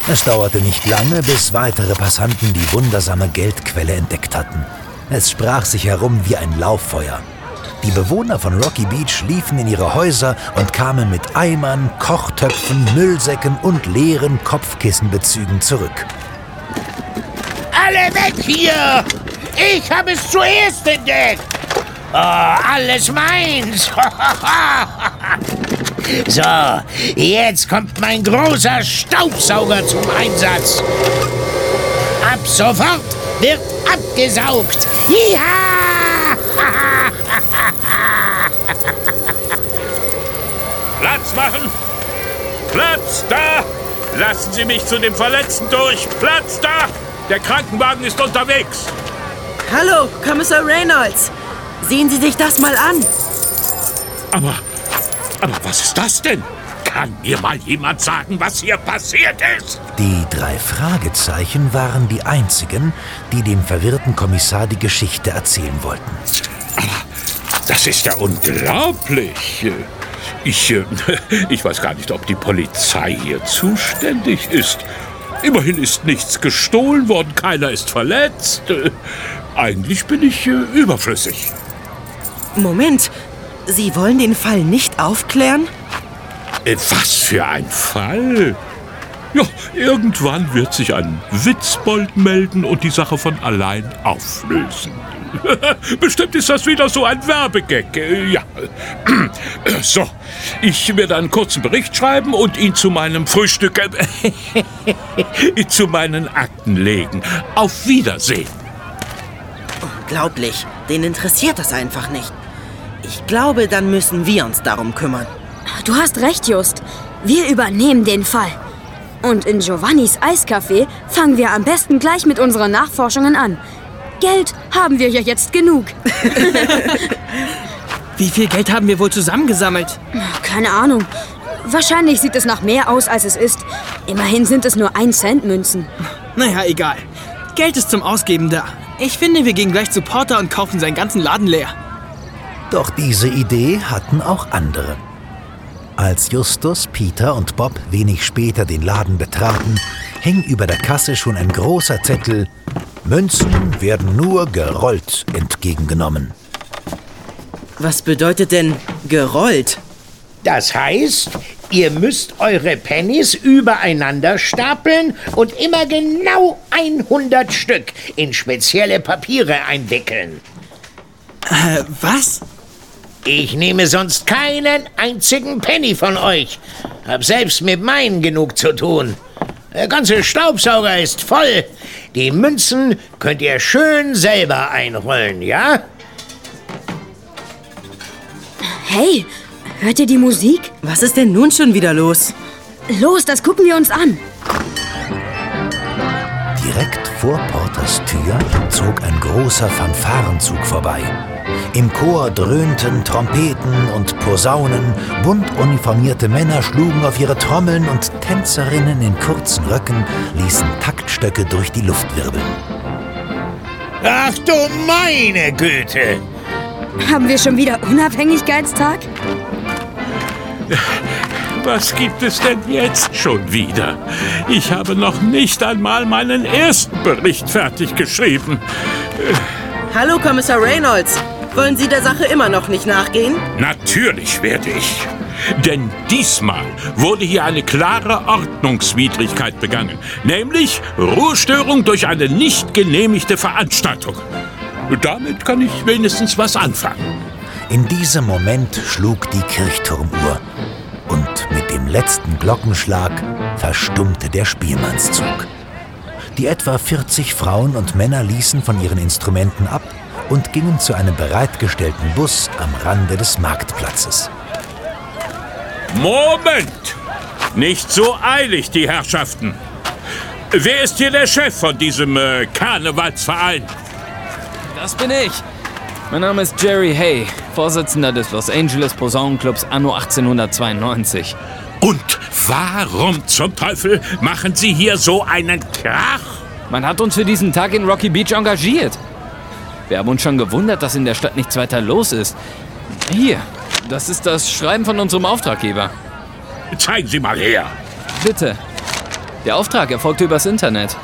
Es dauerte nicht lange, bis weitere Passanten die wundersame Geldquelle entdeckt hatten. Es sprach sich herum wie ein Lauffeuer. Die Bewohner von Rocky Beach liefen in ihre Häuser und kamen mit Eimern, Kochtöpfen, Müllsäcken und leeren Kopfkissenbezügen zurück. Alle weg hier! Ich habe es zuerst entdeckt! Oh, alles meins! So, jetzt kommt mein großer Staubsauger zum Einsatz. Ab sofort wird abgesaugt. Ja! Platz machen! Platz da! Lassen Sie mich zu dem Verletzten durch! Platz da! Der Krankenwagen ist unterwegs! Hallo, Kommissar Reynolds. Sehen Sie sich das mal an. Aber was ist das denn? Kann mir mal jemand sagen, was hier passiert ist? Die 3 Fragezeichen waren die einzigen, die dem verwirrten Kommissar die Geschichte erzählen wollten. Aber das ist ja unglaublich. Ich weiß gar nicht, ob die Polizei hier zuständig ist. Immerhin ist nichts gestohlen worden, keiner ist verletzt. Eigentlich bin ich überflüssig. Moment, Sie wollen den Fall nicht aufklären? Was für ein Fall? Ja, irgendwann wird sich ein Witzbold melden und die Sache von allein auflösen. Bestimmt ist das wieder so ein Werbegag. Ja. So, ich werde einen kurzen Bericht schreiben und ihn zu meinem Frühstück, zu meinen Akten legen. Auf Wiedersehen. Unglaublich, den interessiert das einfach nicht. Ich glaube, dann müssen wir uns darum kümmern. Du hast recht, Just. Wir übernehmen den Fall. Und in Giovannis Eiscafé fangen wir am besten gleich mit unseren Nachforschungen an. Geld haben wir ja jetzt genug. Wie viel Geld haben wir wohl zusammengesammelt? Keine Ahnung. Wahrscheinlich sieht es nach mehr aus, als es ist. Immerhin sind es nur 1-Cent-Münzen. Naja, egal. Geld ist zum Ausgeben da. Ich finde, wir gehen gleich zu Porter und kaufen seinen ganzen Laden leer. Doch diese Idee hatten auch andere. Als Justus, Peter und Bob wenig später den Laden betraten, hing über der Kasse schon ein großer Zettel: Münzen werden nur gerollt entgegengenommen. Was bedeutet denn gerollt? Das heißt, ihr müsst eure Pennies übereinander stapeln und immer genau 100 Stück in spezielle Papiere einwickeln. Was? Ich nehme sonst keinen einzigen Penny von euch. Hab selbst mit meinen genug zu tun. Der ganze Staubsauger ist voll. Die Münzen könnt ihr schön selber einrollen, ja? Hey, hört ihr die Musik? Was ist denn nun schon wieder los? Los, das gucken wir uns an. Direkt vor Porters Tür zog ein großer Fanfarenzug vorbei. Im Chor dröhnten Trompeten und Posaunen, bunt uniformierte Männer schlugen auf ihre Trommeln und Tänzerinnen in kurzen Röcken ließen Taktstöcke durch die Luft wirbeln. Ach du meine Güte! Haben wir schon wieder Unabhängigkeitstag? Was gibt es denn jetzt schon wieder? Ich habe noch nicht einmal meinen ersten Bericht fertig geschrieben. Hallo, Kommissar Reynolds. Wollen Sie der Sache immer noch nicht nachgehen? Natürlich werde ich. Denn diesmal wurde hier eine klare Ordnungswidrigkeit begangen. Nämlich Ruhestörung durch eine nicht genehmigte Veranstaltung. Damit kann ich wenigstens was anfangen. In diesem Moment schlug die Kirchturmuhr. Und mit dem letzten Glockenschlag verstummte der Spielmannszug. Die etwa 40 Frauen und Männer ließen von ihren Instrumenten ab und gingen zu einem bereitgestellten Bus am Rande des Marktplatzes. Moment! Nicht so eilig, die Herrschaften. Wer ist hier der Chef von diesem Karnevalsverein? Das bin ich. Mein Name ist Jerry Hay, Vorsitzender des Los Angeles Posaunenclubs anno 1892. Und warum zum Teufel machen Sie hier so einen Krach? Man hat uns für diesen Tag in Rocky Beach engagiert. Wir haben uns schon gewundert, dass in der Stadt nichts weiter los ist. Hier, das ist das Schreiben von unserem Auftraggeber. Zeigen Sie mal her. Bitte. Der Auftrag erfolgte übers Internet.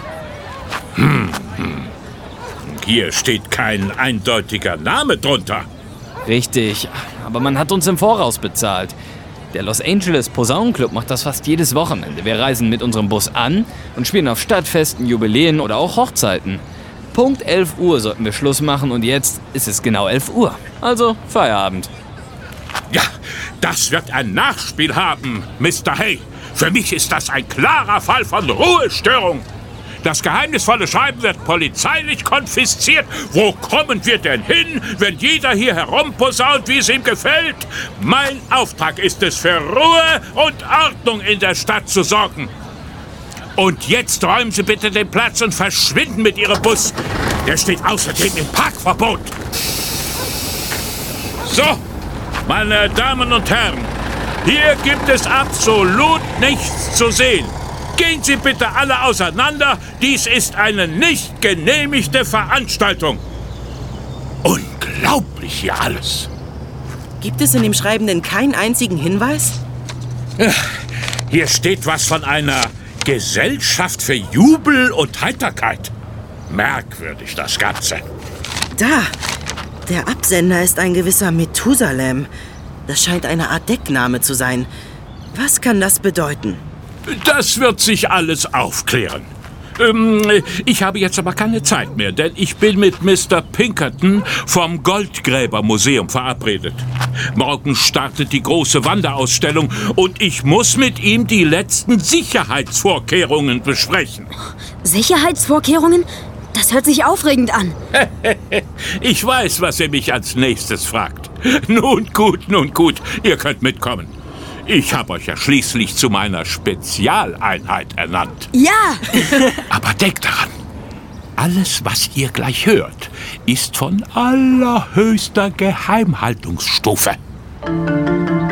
Hier steht kein eindeutiger Name drunter. Richtig, aber man hat uns im Voraus bezahlt. Der Los Angeles Posaunenclub macht das fast jedes Wochenende. Wir reisen mit unserem Bus an und spielen auf Stadtfesten, Jubiläen oder auch Hochzeiten. Punkt 11 Uhr sollten wir Schluss machen und jetzt ist es genau 11 Uhr. Also Feierabend. Ja, das wird ein Nachspiel haben, Mr. Hay. Für mich ist das ein klarer Fall von Ruhestörung. Das geheimnisvolle Schreiben wird polizeilich konfisziert. Wo kommen wir denn hin, wenn jeder hier herumposaunt, wie es ihm gefällt? Mein Auftrag ist es, für Ruhe und Ordnung in der Stadt zu sorgen. Und jetzt räumen Sie bitte den Platz und verschwinden mit Ihrem Bus. Der steht außerdem im Parkverbot. So, meine Damen und Herren, hier gibt es absolut nichts zu sehen. Gehen Sie bitte alle auseinander. Dies ist eine nicht genehmigte Veranstaltung. Unglaublich hier alles. Gibt es in dem Schreiben denn keinen einzigen Hinweis? Hier steht was von einer Gesellschaft für Jubel und Heiterkeit. Merkwürdig, das Ganze. Da, der Absender ist ein gewisser Methusalem. Das scheint eine Art Deckname zu sein. Was kann das bedeuten? Das wird sich alles aufklären. Ich habe jetzt aber keine Zeit mehr, denn ich bin mit Mr. Pinkerton vom Goldgräbermuseum verabredet. Morgen startet die große Wanderausstellung und ich muss mit ihm die letzten Sicherheitsvorkehrungen besprechen. Sicherheitsvorkehrungen? Das hört sich aufregend an. Ich weiß, was ihr mich als nächstes fragt. Nun gut, ihr könnt mitkommen. Ich habe euch ja schließlich zu meiner Spezialeinheit ernannt. Ja! Aber denkt daran, alles, was ihr gleich hört, ist von allerhöchster Geheimhaltungsstufe.